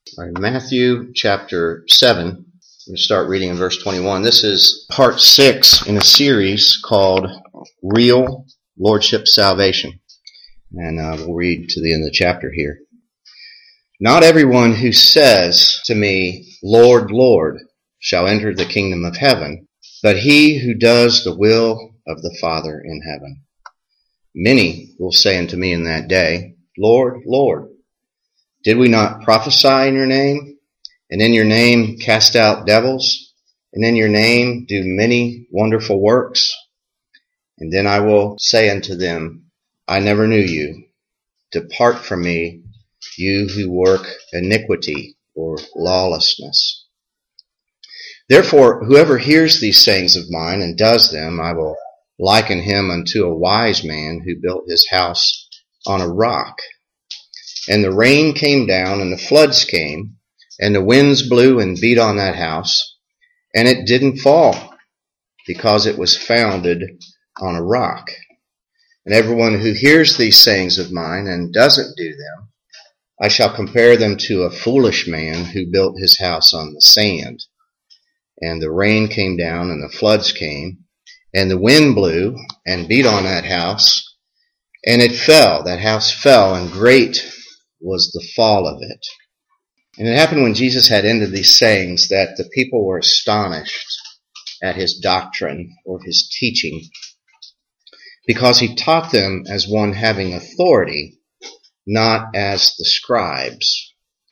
All right, Matthew chapter 7. I'm going to start reading in verse 21. This is part 6 in a series called Real Lordship Salvation. And we'll read to the end of the chapter here. Not everyone who says to me, Lord, Lord, shall enter the kingdom of heaven, but he who does the will of the Father in heaven. Many will say unto me in that day, Lord, Lord, did we not prophesy in your name, and in your name cast out devils, and in your name do many wonderful works? And then I will say unto them, I never knew you. Depart from me, you who work iniquity or lawlessness. Therefore, whoever hears these sayings of mine and does them, I will liken him unto a wise man who built his house on a rock. And the rain came down, and the floods came, and the winds blew and beat on that house, and it didn't fall, because it was founded on a rock. And everyone who hears these sayings of mine and doesn't do them, I shall compare them to a foolish man who built his house on the sand. And the rain came down, and the floods came, and the wind blew and beat on that house, and it fell. That house fell, and great was the fall of it. And it happened when Jesus had ended these sayings that the people were astonished at his doctrine or his teaching, because he taught them as one having authority, not as the scribes.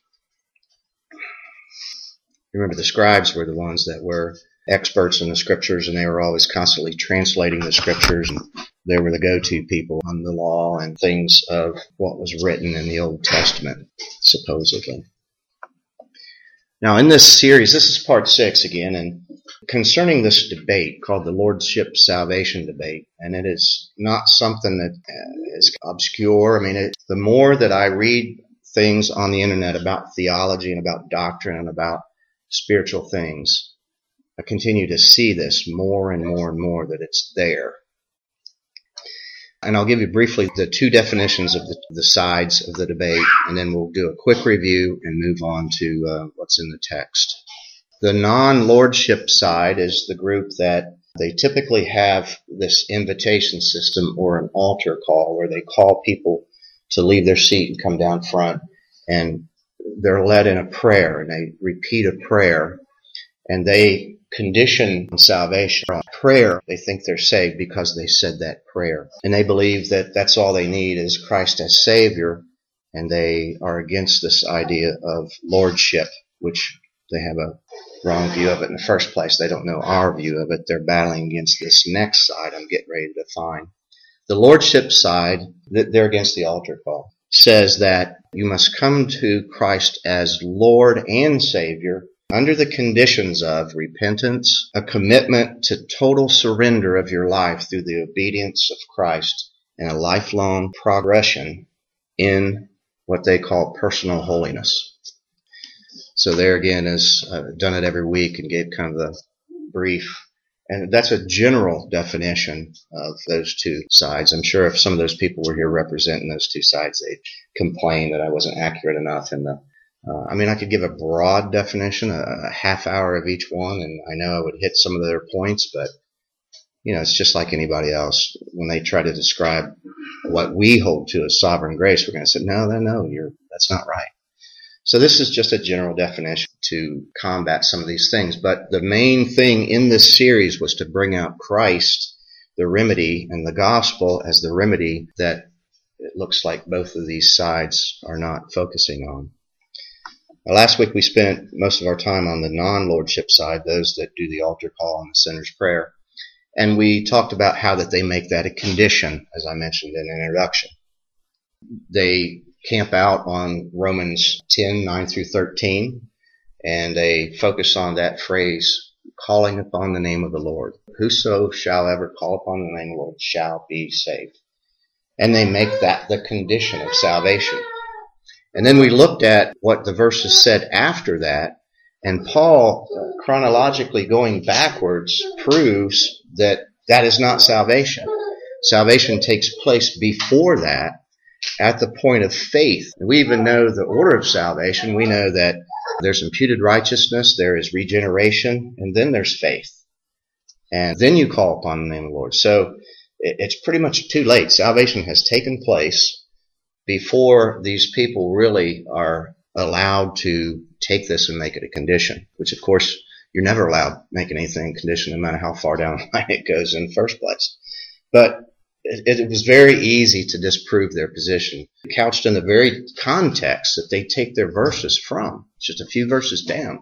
Remember, the scribes were the ones that were experts in the scriptures, and they were always constantly translating the scriptures, and they were the go-to people on the law and things of what was written in the Old Testament, supposedly. Now, in this series, this is part 6 again, and concerning this debate called the Lordship Salvation debate, and it is not something that is obscure. I mean, the more that I read things on the internet about theology and about doctrine and about spiritual things, I continue to see this more and more and more, that it's there. And I'll give you briefly the two definitions of the sides of the debate, and then we'll do a quick review and move on to what's in the text. The non-lordship side is the group that they typically have this invitation system or an altar call, where they call people to leave their seat and come down front, and they're led in a prayer, and they repeat a prayer, and they condition salvation on prayer. They think they're saved because they said that prayer. And they believe that that's all they need is Christ as Savior, and they are against this idea of lordship, which they have a wrong view of it in the first place. They don't know our view of it. They're battling against this next side I'm getting ready to define. The lordship side, they're against the altar call, says that you must come to Christ as Lord and Savior under the conditions of repentance, a commitment to total surrender of your life through the obedience of Christ, and a lifelong progression in what they call personal holiness. So there again is, I've done it every week and gave kind of the brief, and that's a general definition of those two sides. I'm sure if some of those people were here representing those two sides, they'd complain that I wasn't accurate enough in the I could give a broad definition, a half hour of each one, and I know I would hit some of their points, but, it's just like anybody else. When they try to describe what we hold to as sovereign grace, we're going to say, no, that's not right. So this is just a general definition to combat some of these things. But the main thing in this series was to bring out Christ, the remedy, and the gospel as the remedy that it looks like both of these sides are not focusing on. Last week we spent most of our time on the non-lordship side, those that do the altar call and the sinner's prayer. And we talked about how that they make that a condition, as I mentioned in the introduction. They camp out on Romans 10, 9 through 13, and they focus on that phrase, calling upon the name of the Lord. Whoso shall ever call upon the name of the Lord shall be saved. And they make that the condition of salvation. And then we looked at what the verses said after that, and Paul, chronologically going backwards, proves that that is not salvation. Salvation takes place before that, at the point of faith. We even know the order of salvation. We know that there's imputed righteousness, there is regeneration, and then there's faith. And then you call upon the name of the Lord. So it's pretty much too late. Salvation has taken place before these people really are allowed to take this and make it a condition, which of course you're never allowed making anything a condition no matter how far down the line it goes in the first place. But it was very easy to disprove their position, couched in the very context that they take their verses from, just a few verses down.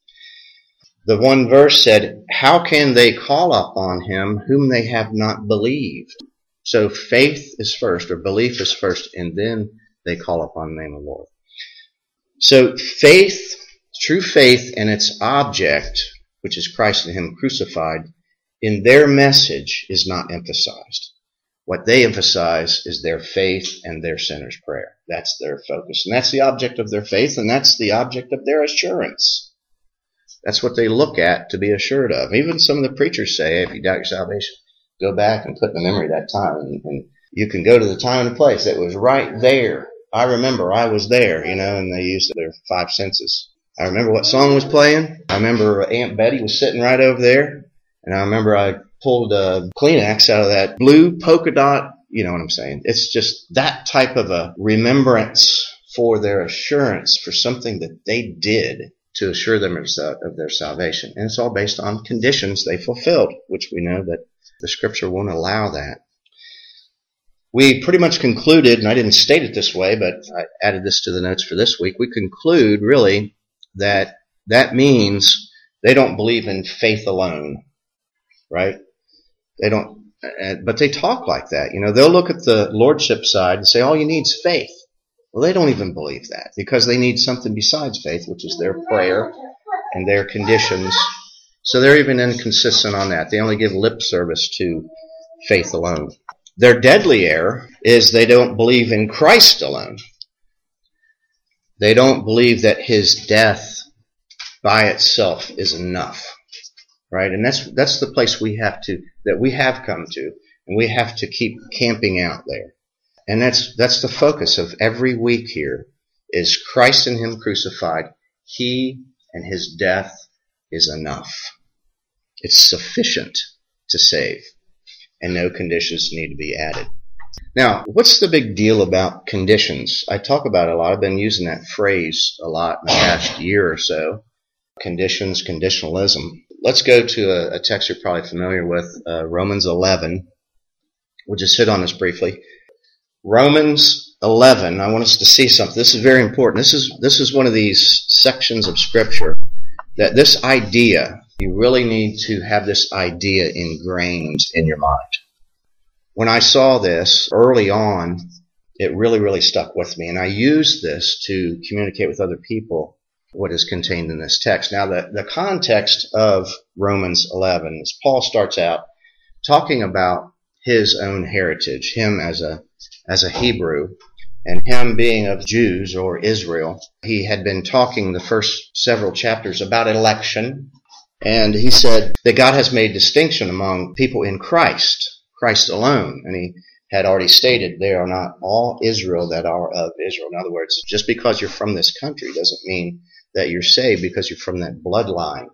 The one verse said, how can they call upon him whom they have not believed? So faith is first, or belief is first, and then they call upon the name of the Lord. So faith, true faith and its object, which is Christ and him crucified, in their message is not emphasized. What they emphasize is their faith and their sinner's prayer. That's their focus. And that's the object of their faith, and that's the object of their assurance. That's what they look at to be assured of. Even some of the preachers say, hey, if you doubt your salvation, go back and put in the memory that time. And you can go to the time and the place. It was right there. I remember I was there, and they used their five senses. I remember what song was playing. I remember Aunt Betty was sitting right over there. And I remember I pulled a Kleenex out of that blue polka dot. You know what I'm saying? It's just that type of a remembrance for their assurance for something that they did to assure them of their salvation. And it's all based on conditions they fulfilled, which we know that the Scripture won't allow that. We pretty much concluded, and I didn't state it this way, but I added this to the notes for this week. We conclude, really, that means they don't believe in faith alone, right? They don't, but they talk like that. They'll look at the lordship side and say, all you need is faith. Well, they don't even believe that because they need something besides faith, which is their prayer and their conditions. So they're even inconsistent on that. They only give lip service to faith alone. Their deadly error is they don't believe in Christ alone. They don't believe that his death by itself is enough, right? And that's the place we have come to, and we have to keep camping out there. And that's the focus of every week here, is Christ and him crucified. He and his death is enough. It's sufficient to save, and no conditions need to be added. Now, what's the big deal about conditions? I talk about it a lot. I've been using that phrase a lot in the past year or so. Conditions, conditionalism. Let's go to a text you're probably familiar with, Romans 11. We'll just hit on this briefly. Romans 11, I want us to see something. This is very important. This is one of these sections of Scripture that this idea, you really need to have this idea ingrained in your mind. When I saw this early on, it really, really stuck with me. And I used this to communicate with other people what is contained in this text. Now, the context of Romans 11 is Paul starts out talking about his own heritage, him as a Hebrew, and him being of Jews or Israel. He had been talking the first several chapters about election, and he said that God has made distinction among people in Christ alone. And he had already stated they are not all Israel that are of Israel. In other words, just because you're from this country doesn't mean that you're saved because you're from that bloodline.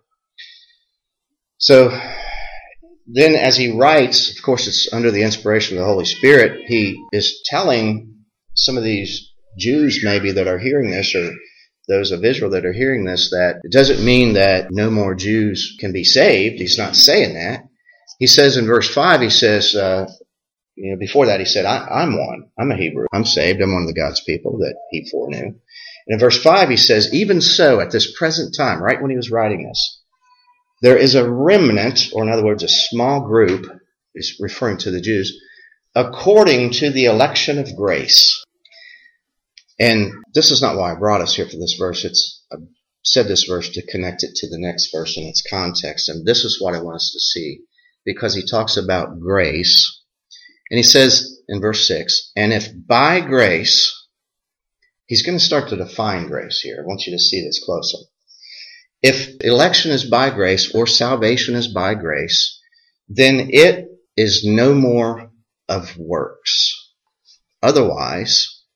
So then as he writes, of course it's under the inspiration of the Holy Spirit, he is telling some of these Jews maybe that are hearing this, or those of Israel that are hearing this, that it doesn't mean that no more Jews can be saved. He's not saying that. He says in verse 5, he says, before that he said, I'm one. I'm a Hebrew. I'm saved. I'm one of the God's people that he foreknew. And in verse 5 he says, even so at this present time, right when he was writing this, there is a remnant, or in other words, a small group, is referring to the Jews, according to the election of grace. And this is not why I brought us here for this verse. I said this verse to connect it to the next verse in its context. And this is what I want us to see, because he talks about grace. And he says in verse 6, and if by grace, he's going to start to define grace here. I want you to see this closer. If election is by grace, or salvation is by grace, then it is no more of works. Otherwise,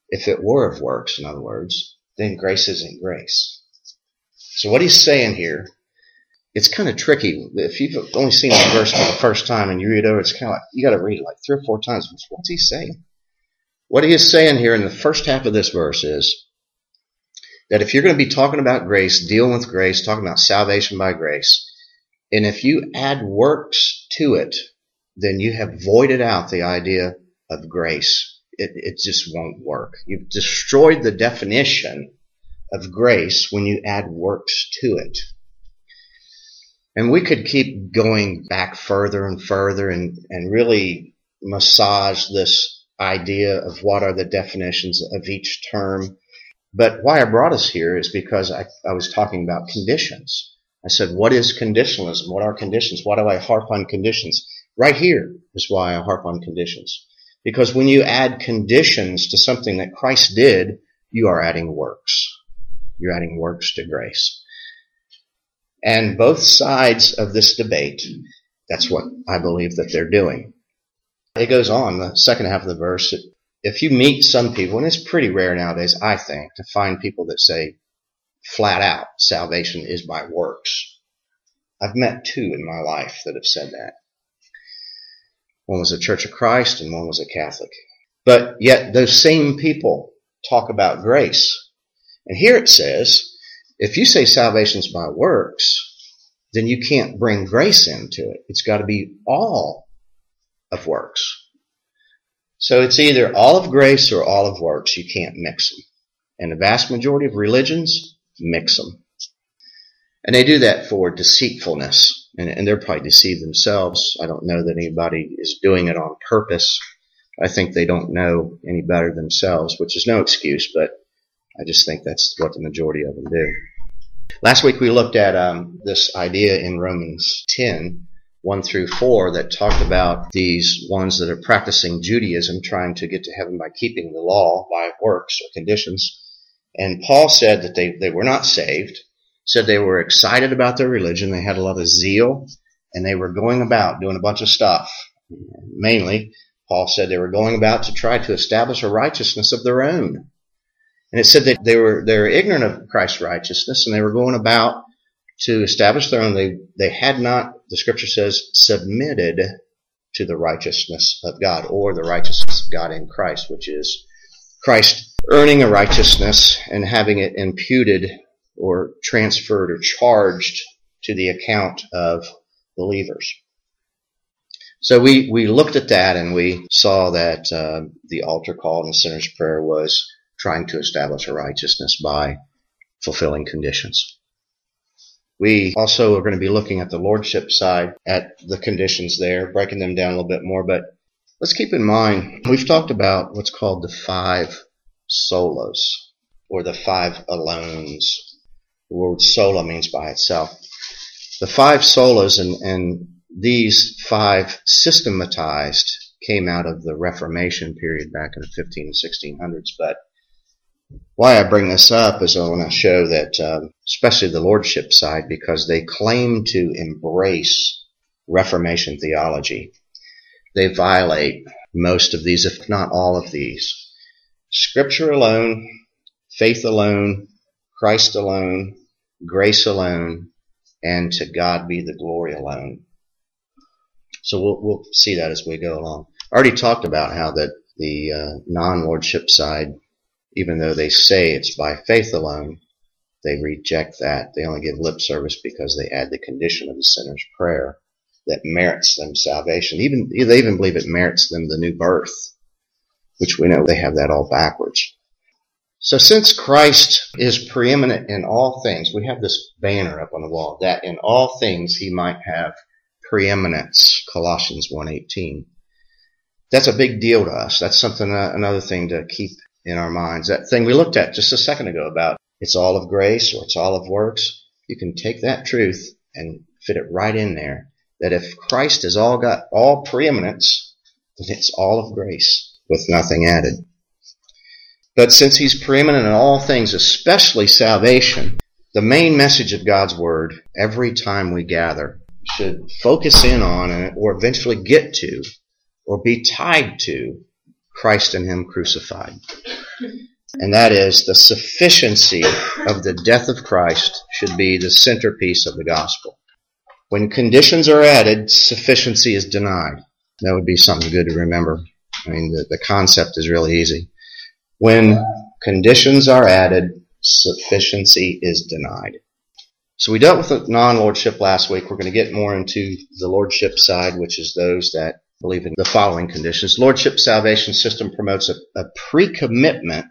If it were of works, in other words, then grace isn't grace. So what he's saying here, it's kind of tricky. If you've only seen the verse for the first time and you read it over, it's kind of like, you got to read it like 3 or 4 times. What's he saying? What he is saying here in the first half of this verse is that if you're going to be talking about grace, dealing with grace, talking about salvation by grace, and if you add works to it, then you have voided out the idea of grace. It just won't work. You've destroyed the definition of grace when you add works to it. And we could keep going back further and further and really massage this idea of what are the definitions of each term. But why I brought us here is because I was talking about conditions. I said, what is conditionalism? What are conditions? Why do I harp on conditions? Right here is why I harp on conditions. Because when you add conditions to something that Christ did, you are adding works. You're adding works to grace. And both sides of this debate, that's what I believe that they're doing. It goes on, the second half of the verse, if you meet some people, and it's pretty rare nowadays, I think, to find people that say flat out, salvation is by works. I've met 2 in my life that have said that. One was a Church of Christ and one was a Catholic. But yet those same people talk about grace. And here it says, if you say salvation's by works, then you can't bring grace into it. It's got to be all of works. So it's either all of grace or all of works. You can't mix them. And the vast majority of religions mix them. And they do that for deceitfulness. And they're probably deceived themselves. I don't know that anybody is doing it on purpose. I think they don't know any better themselves, which is no excuse, but I just think that's what the majority of them do. Last week we looked at this idea in Romans 10, 1 through 4, that talked about these ones that are practicing Judaism, trying to get to heaven by keeping the law, by works or conditions. And Paul said that they were not saved, said they were excited about their religion, they had a lot of zeal, and they were going about doing a bunch of stuff. Mainly, Paul said they were going about to try to establish a righteousness of their own. And it said that they were ignorant of Christ's righteousness, and they were going about to establish their own. They had not, the scripture says, submitted to the righteousness of God, or the righteousness of God in Christ, which is Christ earning a righteousness and having it imputed or transferred or charged to the account of believers. So we looked at that and we saw that the altar call and the sinner's prayer was trying to establish a righteousness by fulfilling conditions. We also are going to be looking at the lordship side, at the conditions there, breaking them down a little bit more. But let's keep in mind, we've talked about what's called the 5 solas, or the 5 alones. The word sola means by itself. The 5 solas and these 5 systematized came out of the Reformation period back in the 15 and 1600s. But why I bring this up is I want to show that, especially the lordship side, because they claim to embrace Reformation theology, they violate most of these, if not all of these. Scripture alone, faith alone, Christ alone, grace alone, and to God be the glory alone. So we'll see that as we go along. I already talked about how that the non-lordship side, even though they say it's by faith alone, they reject that. They only give lip service because they add the condition of the sinner's prayer that merits them salvation. They even believe it merits them the new birth, which we know they have that all backwards. So since Christ is preeminent in all things, we have this banner up on the wall, that in all things he might have preeminence, Colossians 1:18. That's a big deal to us. That's something, another thing to keep in our minds. That thing we looked at just a second ago about it's all of grace or it's all of works. You can take that truth and fit it right in there. That if Christ has all got all preeminence, then it's all of grace with nothing added. But since he's preeminent in all things, especially salvation, the main message of God's word every time we gather should focus in on or eventually get to or be tied to Christ and Him crucified. And that is, the sufficiency of the death of Christ should be the centerpiece of the gospel. When conditions are added, sufficiency is denied. That would be something good to remember. I mean, the concept is really easy. When conditions are added, sufficiency is denied. So we dealt with the non-lordship last week. We're going to get more into the lordship side, which is those that believe in the following conditions. Lordship salvation system promotes a pre-commitment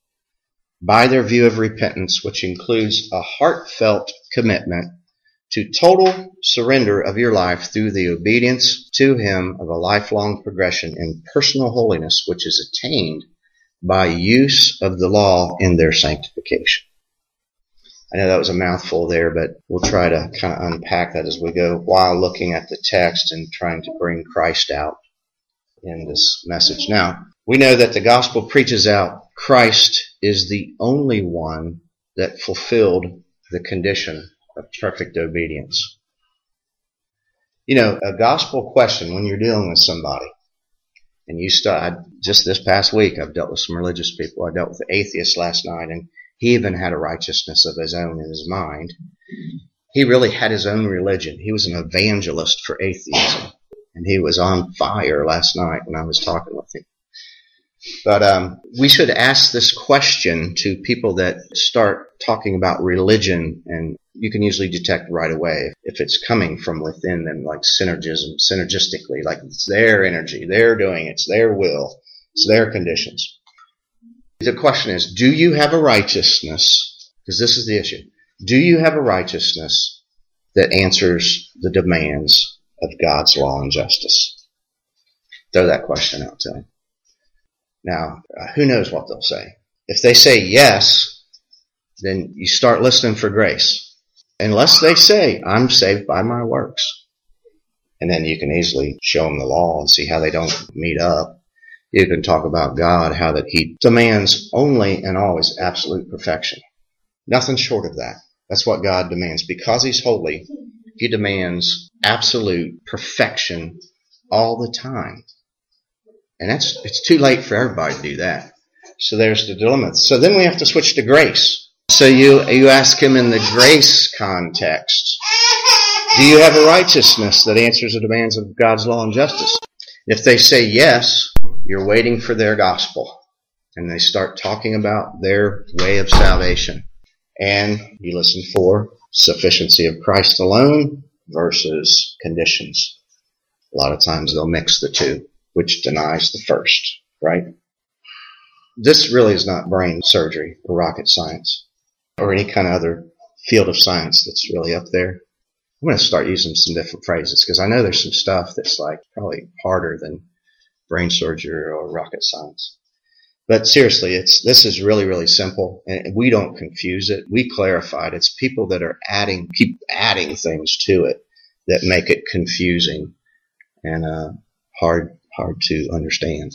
by their view of repentance, which includes a heartfelt commitment to total surrender of your life through the obedience to Him of a lifelong progression in personal holiness, which is attained by use of the law in their sanctification. I know that was a mouthful there, but we'll try to kind of unpack that as we go while looking at the text and trying to bring Christ out in this message. Now, we know that the gospel preaches out Christ is the only one that fulfilled the condition of perfect obedience. You know, a gospel question when you're dealing with somebody, and just this past week, I've dealt with some religious people. I dealt with the atheist last night, and he even had a righteousness of his own in his mind. He really had his own religion. He was an evangelist for atheism, and he was on fire last night when I was talking with him. But we should ask this question to people that start talking about religion, and you can usually detect right away if it's coming from within them, like synergistically, like it's their energy, they're doing it, it's their will, it's their conditions. The question is, do you have a righteousness? Because this is the issue. Do you have a righteousness that answers the demands of God's law and justice? Throw that question out to them. Now, who knows what they'll say? If they say yes, then you start listening for grace. Unless they say, I'm saved by my works. And then you can easily show them the law and see how they don't meet up. You can talk about God, how that He demands only and always absolute perfection. Nothing short of that. That's what God demands. Because He's holy, He demands absolute perfection all the time. And it's too late for everybody to do that. So there's the dilemma. So then we have to switch to grace. So you ask Him in the grace context, do you have a righteousness that answers the demands of God's law and justice? If they say yes, you're waiting for their gospel. And they start talking about their way of salvation. And you listen for sufficiency of Christ alone versus conditions. A lot of times they'll mix the two, which denies the first, right? This really is not brain surgery or rocket science or any kind of other field of science that's really up there. I'm going to start using some different phrases because I know there's some stuff that's like probably harder than brain surgery or rocket science. But seriously, this is really, really simple, and we don't confuse it. We clarify it. It's people that are keep adding things to it that make it confusing and hard to understand.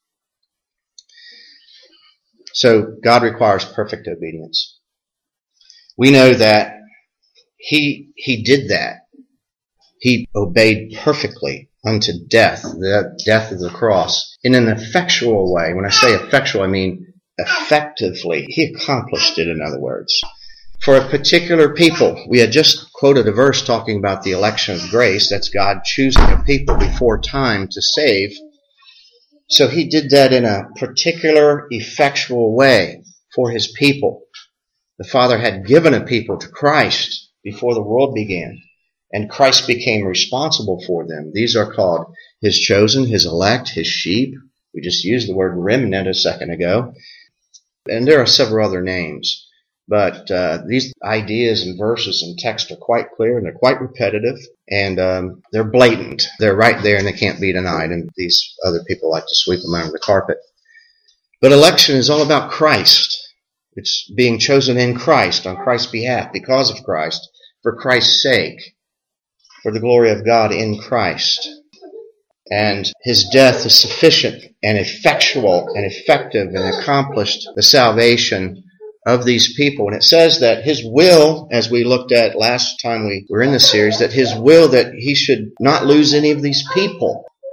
So God requires perfect obedience. We know that He did that. He obeyed perfectly unto death, the death of the cross, in an effectual way. When I say effectual, I mean effectively. He accomplished it, in other words. For a particular people, we had just quoted a verse talking about the election of grace. That's God choosing a people before time to save. So He did that in a particular, effectual way for His people. The Father had given a people to Christ before the world began, and Christ became responsible for them. These are called His chosen, His elect, His sheep. We just used the word remnant a second ago. And there are several other names. But these ideas and verses and text are quite clear, and they're quite repetitive, and they're blatant. They're right there, and they can't be denied, and these other people like to sweep them under the carpet. But election is all about Christ. It's being chosen in Christ, on Christ's behalf, because of Christ, for Christ's sake, for the glory of God in Christ. And His death is sufficient and effectual and effective and accomplished the salvation of these people. And it says that His will, as we looked at last time we were in the series, that His will that He should not lose any of these people.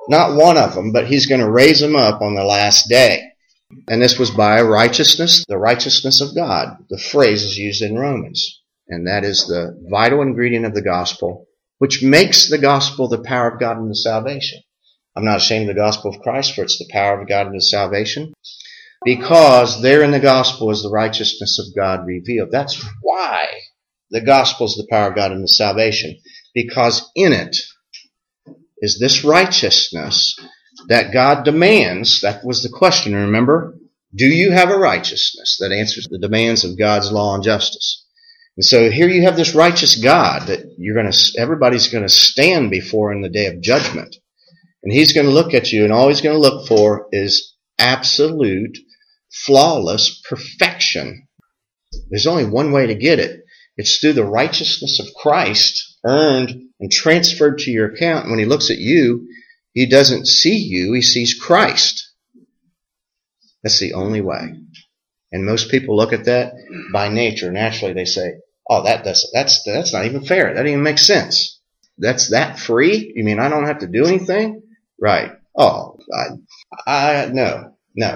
Not one of them, but he's going to raise them up on the last day. And this was by righteousness, the righteousness of God. The phrase is used in Romans. And that is the vital ingredient of the gospel, which makes the gospel the power of God unto salvation. I'm not ashamed of the gospel of Christ, for it's the power of God unto salvation. Because there in the gospel is the righteousness of God revealed. That's why the gospel is the power of God unto salvation. Because in it is this righteousness that God demands. That was the question, remember? Do you have a righteousness that answers the demands of God's law and justice? And so here you have this righteous God that everybody's going to stand before in the day of judgment. And he's going to look at you, and all he's going to look for is absolute, flawless perfection. There's only one way to get it. It's through the righteousness of Christ, earned and transferred to your account. And when he looks at you, he doesn't see you, he sees Christ. That's the only way. And most people look at that by nature. Naturally, they say, oh, that's not even fair. That doesn't even make sense. That's that free? You mean I don't have to do anything? Right. Oh, no.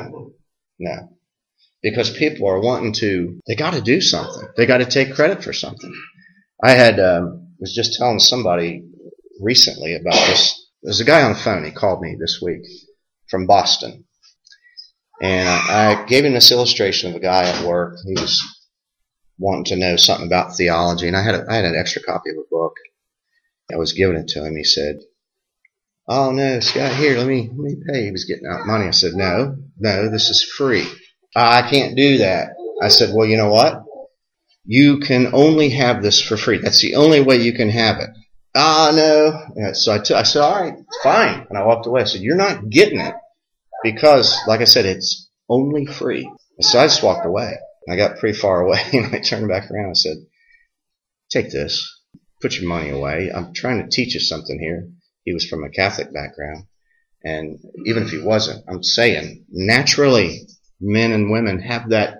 Because people are they got to do something. They got to take credit for something. I was just telling somebody recently about this. There's a guy on the phone. He called me this week from Boston. And I gave him this illustration of a guy at work. He was wanting to know something about theology. And I had an extra copy of a book. I was giving it to him. He said, oh, no, Scott, here, let me pay. He was getting out money. I said, no, this is free. I can't do that. I said, well, you know what? You can only have this for free. That's the only way you can have it. No. So I said, all right, fine. And I walked away. I said, you're not getting it because, like I said, it's only free. So I just walked away. I got pretty far away, and I turned back around. I said, take this. Put your money away. I'm trying to teach you something here. He was from a Catholic background. And even if he wasn't, I'm saying, naturally, men and women have that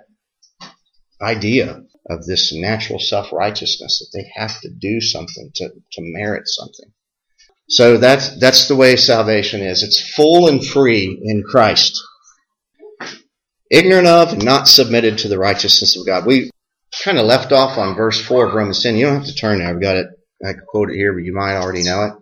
idea of this natural self-righteousness, that they have to do something to merit something. So that's the way salvation is. It's full and free in Christ. Ignorant of and not submitted to the righteousness of God. We kind of left off on verse 4 of Romans 10. You don't have to turn there. I've got it. I can quote it here, but you might already know it.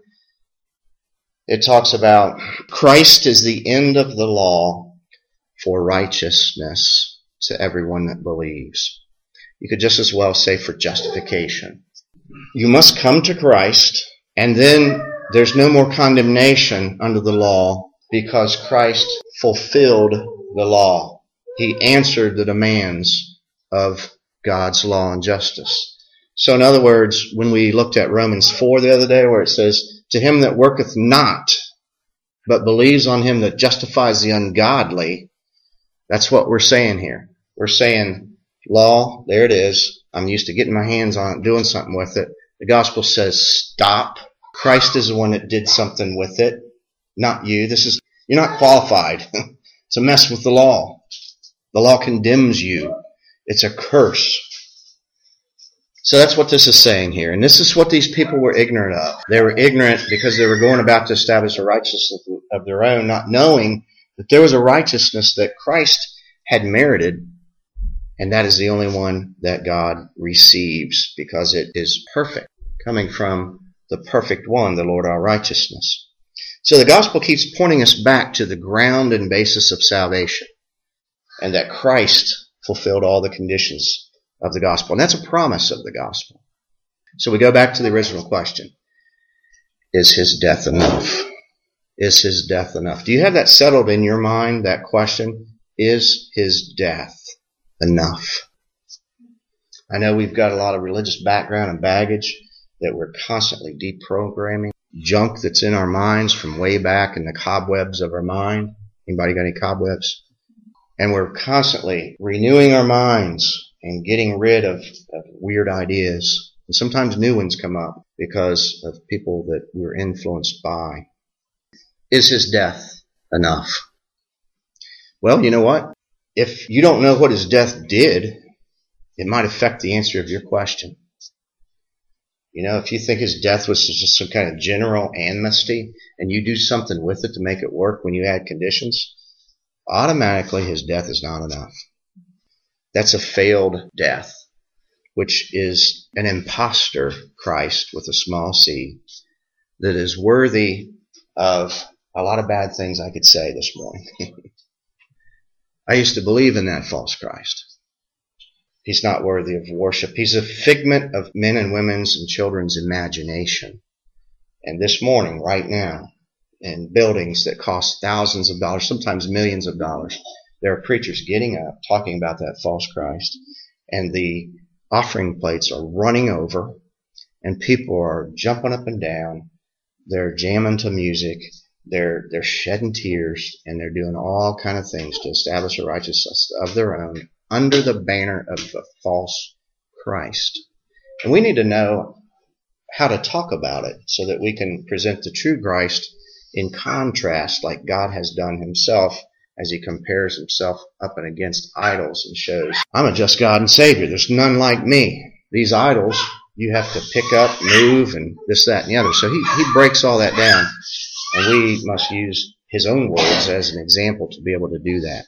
It talks about Christ is the end of the law for righteousness to everyone that believes. You could just as well say for justification. You must come to Christ, and then there's no more condemnation under the law because Christ fulfilled the law. He answered the demands of God's law and justice. So in other words, when we looked at Romans 4 the other day where it says, to him that worketh not, but believes on him that justifies the ungodly, that's what we're saying here. We're saying, law, there it is. I'm used to getting my hands on it, doing something with it. The gospel says, stop. Christ is the one that did something with it, not you. You're not qualified to mess with the law. The law condemns you. It's a curse. So that's what this is saying here. And this is what these people were ignorant of. They were ignorant because they were going about to establish a righteousness of their own, not knowing that there was a righteousness that Christ had merited. And that is the only one that God receives because it is perfect, coming from the perfect one, the Lord our righteousness. So the gospel keeps pointing us back to the ground and basis of salvation, and that Christ fulfilled all the conditions of the gospel. And that's a promise of the gospel. So we go back to the original question. Is his death enough? Is his death enough? Do you have that settled in your mind, that question? Is his death enough? I know we've got a lot of religious background and baggage that we're constantly deprogramming. Junk that's in our minds from way back in the cobwebs of our mind. Anybody got any cobwebs? And we're constantly renewing our minds and getting rid of weird ideas. And sometimes new ones come up because of people that we're influenced by. Is his death enough? Well, you know what? If you don't know what his death did, it might affect the answer of your question. You know, if you think his death was just some kind of general amnesty and you do something with it to make it work when you add conditions, automatically his death is not enough. That's a failed death, which is an imposter Christ with a small c that is worthy of a lot of bad things I could say this morning. I used to believe in that false Christ. He's not worthy of worship. He's a figment of men and women's and children's imagination. And this morning, right now, in buildings that cost thousands of dollars, sometimes millions of dollars, there are preachers getting up, talking about that false Christ, and the offering plates are running over, and people are jumping up and down. They're jamming to music. They're shedding tears, and they're doing all kind of things to establish a righteousness of their own under the banner of the false Christ. And we need to know how to talk about it so that we can present the true Christ in contrast, like God has done himself, as he compares himself up and against idols and shows, I'm a just God and Savior. There's none like me. These idols, you have to pick up, move, and this, that, and the other. So he breaks all that down, and we must use his own words as an example to be able to do that.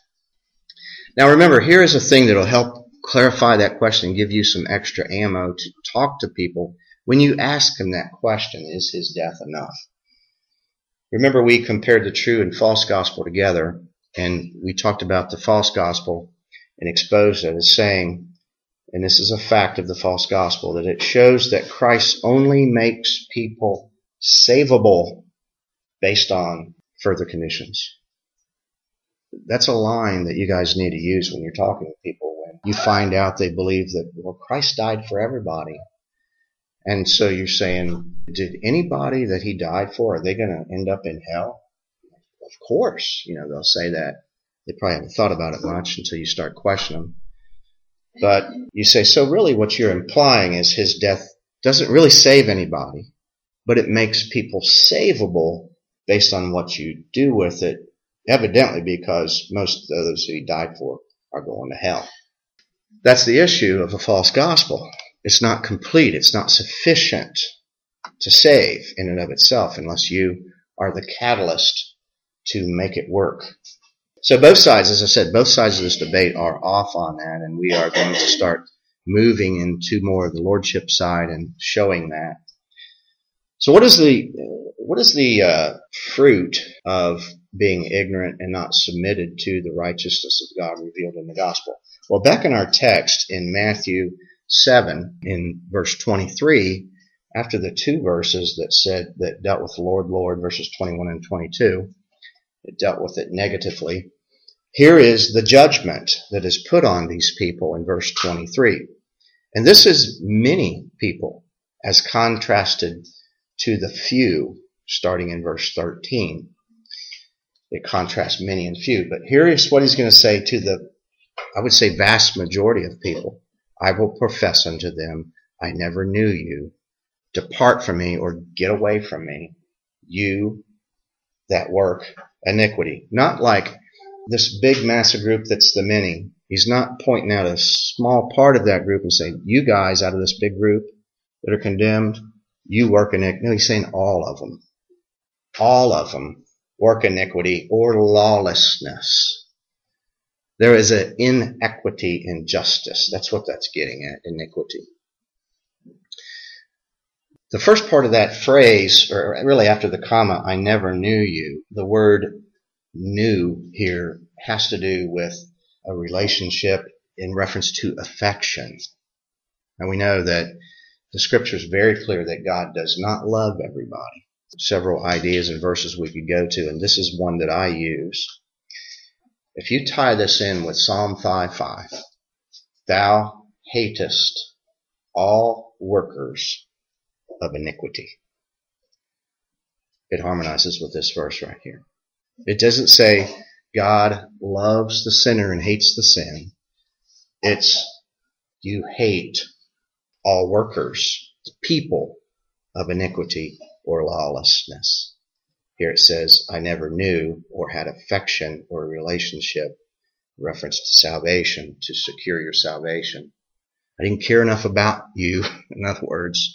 Now remember, here is a thing that will help clarify that question and give you some extra ammo to talk to people when you ask them that question, is his death enough? Remember, we compared the true and false gospel together, and we talked about the false gospel and exposed it as saying, and this is a fact of the false gospel, that it shows that Christ only makes people savable based on further conditions. That's a line that you guys need to use when you're talking to people, when you find out they believe that, well, Christ died for everybody. And so you're saying, did anybody that he died for, are they going to end up in hell? Of course, they'll say that. They probably haven't thought about it much until you start questioning them. But you say, so really what you're implying is his death doesn't really save anybody, but it makes people savable based on what you do with it, evidently because most of those who he died for are going to hell. That's the issue of a false gospel. It's not complete. It's not sufficient to save in and of itself unless you are the catalyst to make it work. So both sides, as I said, both sides of this debate are off on that, and we are going to start moving into more of the lordship side and showing that. So what is the fruit of being ignorant and not submitted to the righteousness of God revealed in the gospel? Well, back in our text in Matthew 7, in verse 23, after the two verses that dealt with Lord, Lord, verses 21 and 22, it dealt with it negatively. Here is the judgment that is put on these people in verse 23. And this is many people as contrasted to the few starting in verse 13. It contrasts many and few. But here is what he's going to say to the, I would say, vast majority of people. I will profess unto them, I never knew you. Depart from me, or get away from me, you that work iniquity. Not like this big massive group that's the many. He's not pointing out a small part of that group and saying, you guys out of this big group that are condemned, you work iniquity. No, he's saying all of them. All of them work iniquity or lawlessness. There is an inequity in justice. That's what that's getting at, iniquity. The first part of that phrase, or really after the comma, I never knew you, the word knew here has to do with a relationship in reference to affection. And we know that the scripture is very clear that God does not love everybody. Several ideas and verses we could go to, and this is one that I use. If you tie this in with Psalm 5:5, thou hatest all workers of iniquity. It harmonizes with this verse right here. It doesn't say God loves the sinner and hates the sin. It's you hate all workers, the people of iniquity or lawlessness. Here it says, I never knew or had affection or relationship, reference to salvation, to secure your salvation. I didn't care enough about you, in other words,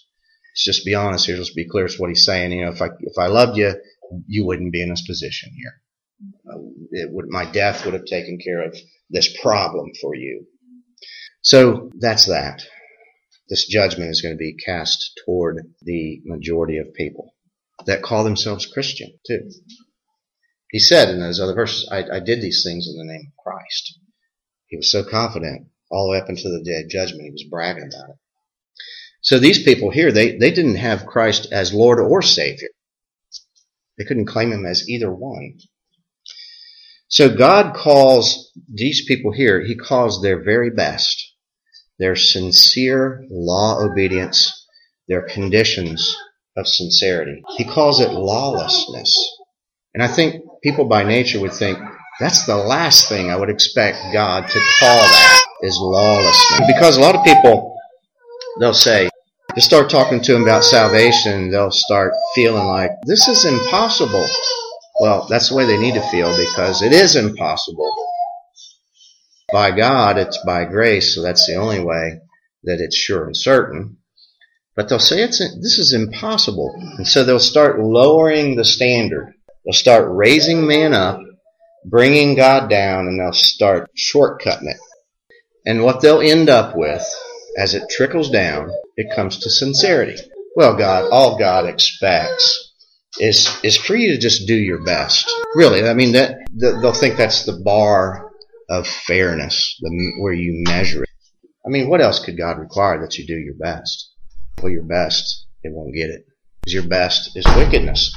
Let's just be honest here. Let's be clear. It's what he's saying. If I loved you, you wouldn't be in this position here. My death would have taken care of this problem for you. So that's that. This judgment is going to be cast toward the majority of people that call themselves Christian too. He said in those other verses, I did these things in the name of Christ. He was so confident all the way up until the day of judgment. He was bragging about it. So these people here, they didn't have Christ as Lord or Savior. They couldn't claim him as either one. So God calls these people here, he calls their very best, their sincere law obedience, their conditions of sincerity. He calls it lawlessness. And I think people by nature would think, that's the last thing I would expect God to call that, is lawlessness. Because a lot of people, they'll say, you start talking to them about salvation, they'll start feeling like, this is impossible. Well, that's the way they need to feel, because it is impossible. By God, it's by grace, so that's the only way that it's sure and certain. But they'll say, this is impossible. And so they'll start lowering the standard. They'll start raising man up, bringing God down, and they'll start shortcutting it. And what they'll end up with, as it trickles down, it comes to sincerity. Well, all God expects is for you to just do your best. Really, I mean, they'll think that's the bar of fairness, where you measure it. I mean, what else could God require that you do your best? Well, your best, it won't get it. Because your best is wickedness.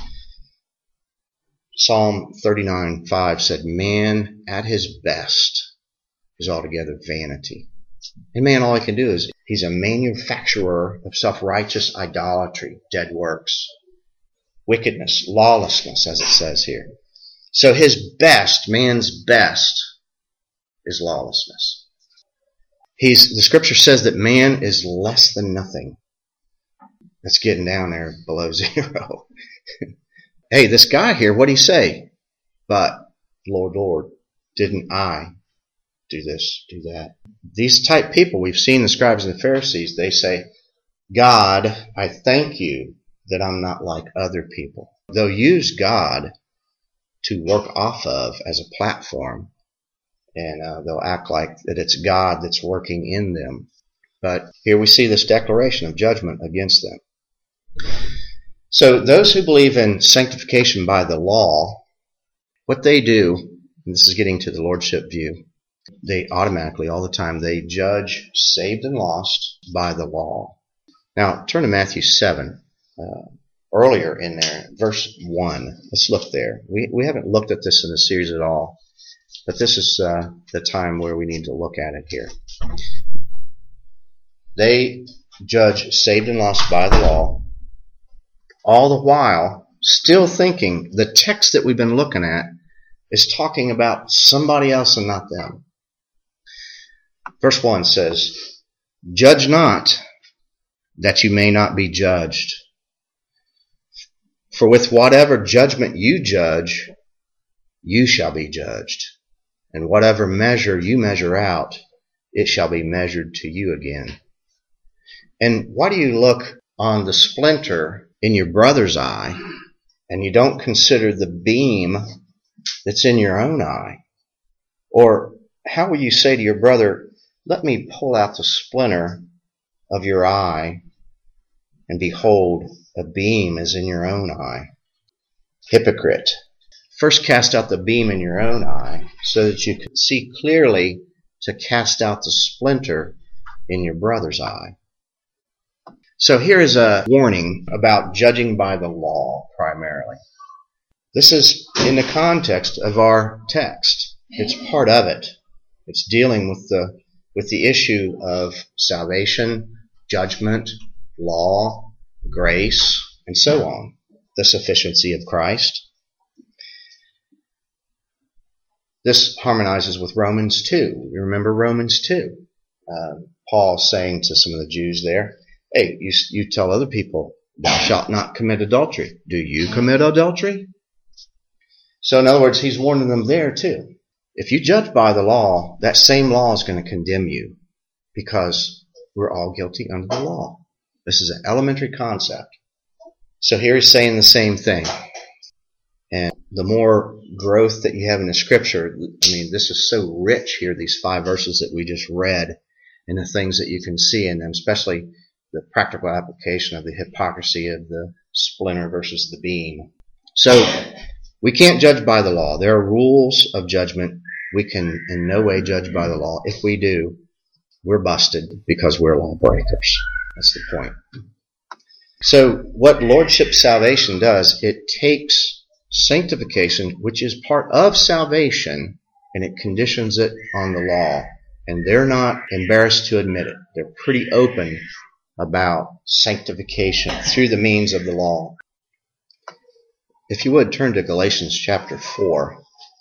Psalm 39:5 said, man at his best is altogether vanity. And man, all he can do is, he's a manufacturer of self-righteous idolatry, dead works, wickedness, lawlessness, as it says here. So his best, man's best, is lawlessness. The scripture says that man is less than nothing. That's getting down there below zero. Hey, this guy here, what'd he say? But, Lord, didn't I do this, do that? These type people, we've seen the scribes and the Pharisees, they say, God, I thank you that I'm not like other people. They'll use God to work off of as a platform, and they'll act like that it's God that's working in them. But here we see this declaration of judgment against them. So those who believe in sanctification by the law, what they do, and this is getting to the lordship view, they automatically, all the time, they judge saved and lost by the law. Now, turn to Matthew 7. Earlier in there, verse 1. Let's look there. We haven't looked at this in the series at all, but this is the time where we need to look at it here. They judge saved and lost by the law, all the while still thinking the text that we've been looking at is talking about somebody else and not them. Verse 1 says, judge not, that you may not be judged. For with whatever judgment you judge, you shall be judged. And whatever measure you measure out, it shall be measured to you again. And why do you look on the splinter in your brother's eye, and you don't consider the beam that's in your own eye? Or how will you say to your brother, let me pull out the splinter of your eye, and behold, a beam is in your own eye? Hypocrite. First cast out the beam in your own eye, so that you can see clearly to cast out the splinter in your brother's eye. So here is a warning about judging by the law, primarily. This is in the context of our text. It's part of it. It's dealing with the issue of salvation, judgment, law, grace, and so on. The sufficiency of Christ. This harmonizes with Romans 2. You remember Romans 2. Paul saying to some of the Jews there, hey, you tell other people, thou shalt not commit adultery. Do you commit adultery? So in other words, he's warning them there too. If you judge by the law, that same law is going to condemn you, because we're all guilty under the law. This is an elementary concept. So here he's saying the same thing. And the more growth that you have in the scripture, this is so rich here, these 5 verses that we just read, and the things that you can see in them, especially the practical application of the hypocrisy of the splinter versus the beam. So we can't judge by the law. There are rules of judgment. We can in no way judge by the law. If we do, we're busted because we're lawbreakers. That's the point. So what Lordship salvation does, it takes sanctification, which is part of salvation, and it conditions it on the law. And they're not embarrassed to admit it. They're pretty open about sanctification through the means of the law. If you would, turn to Galatians chapter 4.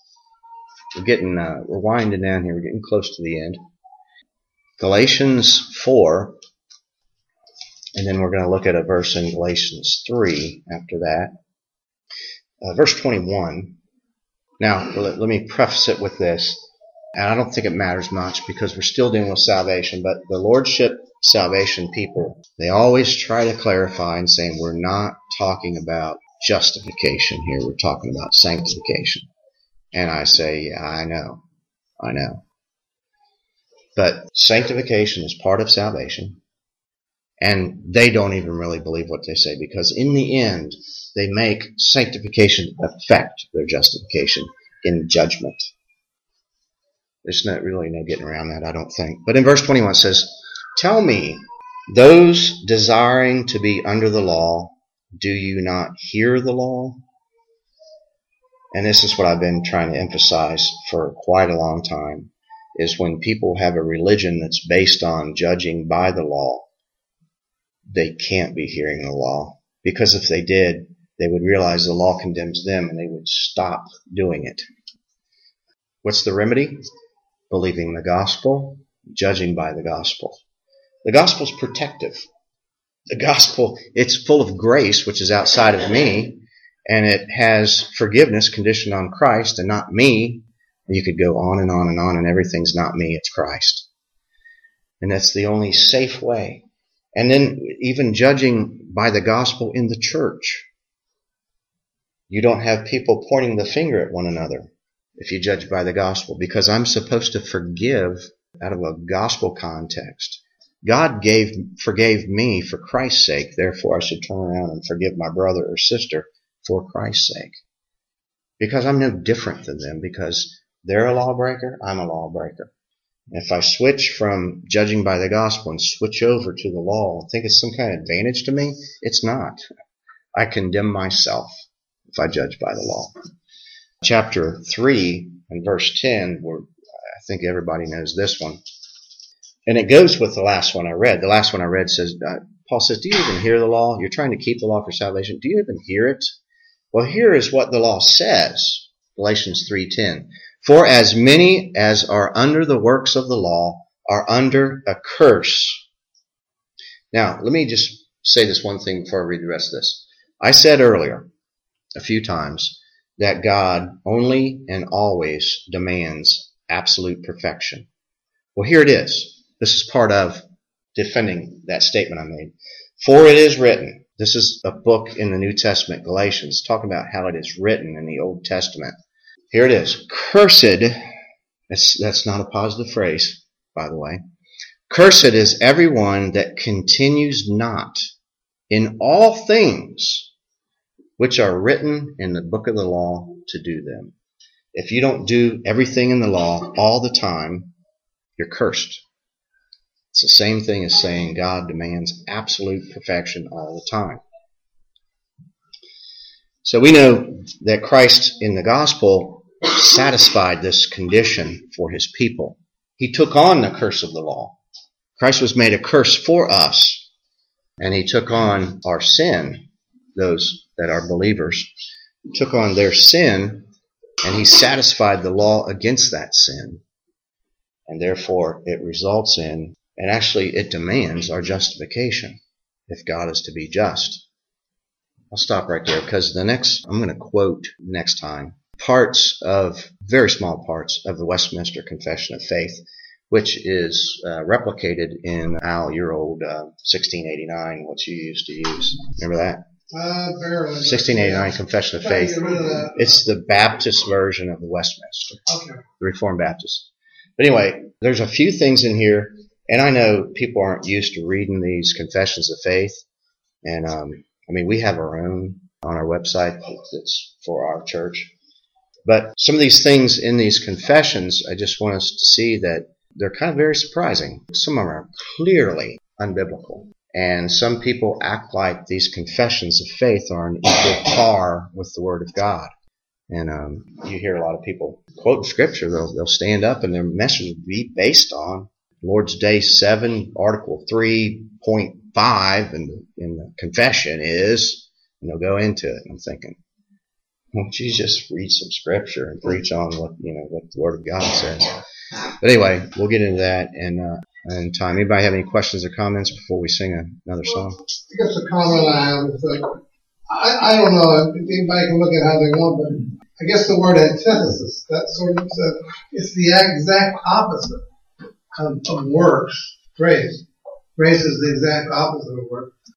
We're winding down here. We're getting close to the end. Galatians 4, and then we're going to look at a verse in Galatians 3 after that. Verse 21. Now, let me preface it with this. And I don't think it matters much because we're still dealing with salvation. But the Lordship salvation people, they always try to clarify and saying we're not talking about justification here. We're talking about sanctification. And I say, yeah, I know. But sanctification is part of salvation. And they don't even really believe what they say, because in the end, they make sanctification affect their justification in judgment. There's not really no getting around that, I don't think. But in verse 21 it says, "Tell me, those desiring to be under the law, do you not hear the law?" And this is what I've been trying to emphasize for quite a long time, is when people have a religion that's based on judging by the law, they can't be hearing the law. Because if they did, they would realize the law condemns them and they would stop doing it. What's the remedy? Believing the gospel, judging by the gospel. The gospel's protective. The gospel, it's full of grace, which is outside of me, and it has forgiveness conditioned on Christ and not me. You could go on and on and on, and everything's not me, it's Christ. And that's the only safe way. And then even judging by the gospel in the church. You don't have people pointing the finger at one another if you judge by the gospel, because I'm supposed to forgive out of a gospel context. God forgave me for Christ's sake, therefore I should turn around and forgive my brother or sister for Christ's sake. Because I'm no different than them, because they're a lawbreaker, I'm a lawbreaker. If I switch from judging by the gospel and switch over to the law and think it's some kind of advantage to me, it's not. I condemn myself if I judge by the law. Chapter 3 and verse 10, where I think everybody knows this one. And it goes with the last one I read. The last one I read says, Paul says, do you even hear the law? You're trying to keep the law for salvation. Do you even hear it? Well, here is what the law says. Galatians 3:10. For as many as are under the works of the law are under a curse. Now, let me just say this one thing before I read the rest of this. I said earlier, a few times, that God only and always demands absolute perfection. Well, here it is. This is part of defending that statement I made. For it is written. This is a book in the New Testament, Galatians, talking about how it is written in the Old Testament. Here it is. Cursed, that's not a positive phrase, by the way. Cursed is everyone that continues not in all things which are written in the book of the law to do them. If you don't do everything in the law all the time, you're cursed. It's the same thing as saying God demands absolute perfection all the time. So we know that Christ in the gospel satisfied this condition for his people. He took on the curse of the law. Christ was made a curse for us, and he took on our sin, those that are believers, took on their sin, and he satisfied the law against that sin. And therefore it results in, and actually it demands our justification if God is to be just. I'll stop right there because I'm going to quote next time, very small parts of the Westminster Confession of Faith, which is replicated in Al, your old 1689, what you used to use. Remember that? Barely. 1689 Confession of Faith. It's the Baptist version of the Westminster. Okay. The Reformed Baptist. But anyway, there's a few things in here, and I know people aren't used to reading these confessions of faith. And, we have our own on our website that's for our church. But some of these things in these confessions, I just want us to see that they're kind of very surprising. Some of them are clearly unbiblical. And some people act like these confessions of faith are on equal par with the Word of God. And you hear a lot of people quote Scripture. They'll stand up and their message will be based on Lord's Day 7, Article 3.5, and the confession is, and they'll go into it. And I'm thinking, why don't you just read some Scripture and preach on what the Word of God says? But anyway, we'll get into that in time. Anybody have any questions or comments before we sing another song? I guess the comment I have is that I don't know if anybody can look at how they want, but I guess the word antithesis, that sort of it's the exact opposite of works. Grace is the exact opposite of work.